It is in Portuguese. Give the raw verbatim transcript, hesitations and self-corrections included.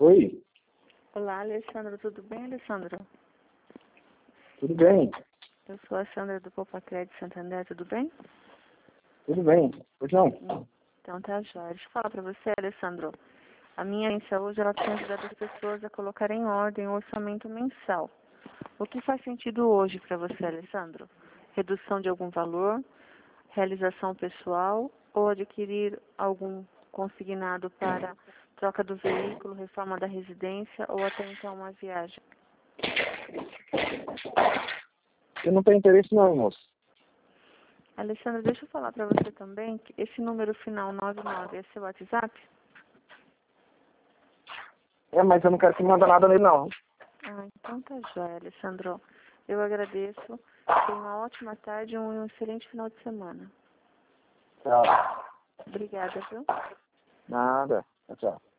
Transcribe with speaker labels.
Speaker 1: Oi,
Speaker 2: Olá, Alessandro. Tudo bem, Alessandro?
Speaker 1: tudo bem?
Speaker 2: Eu sou a Sandra do Poupa Crédito Santander. Tudo bem?
Speaker 1: Tudo bem. Pois não?
Speaker 2: Então tá jóia. Deixa eu falar pra você, Alessandro. A minha agência hoje ela tem ajudado as pessoas a colocar em ordem o orçamento mensal. O que faz sentido hoje para você, Alessandro? Redução de algum valor, realização pessoal ou adquirir algum consignado para troca do veículo, reforma da residência ou até então uma viagem?
Speaker 1: Eu não tenho interesse não, moço.
Speaker 2: Alessandro, deixa eu falar para você também que esse número final nove nove é seu WhatsApp?
Speaker 1: É, mas eu não quero que manda nada nele não.
Speaker 2: Ah, então tá jóia, Alessandro. Eu agradeço. Tenha uma ótima tarde e um excelente final de semana.
Speaker 1: Tchau.
Speaker 2: Obrigada, viu?
Speaker 1: Nada. Tchau.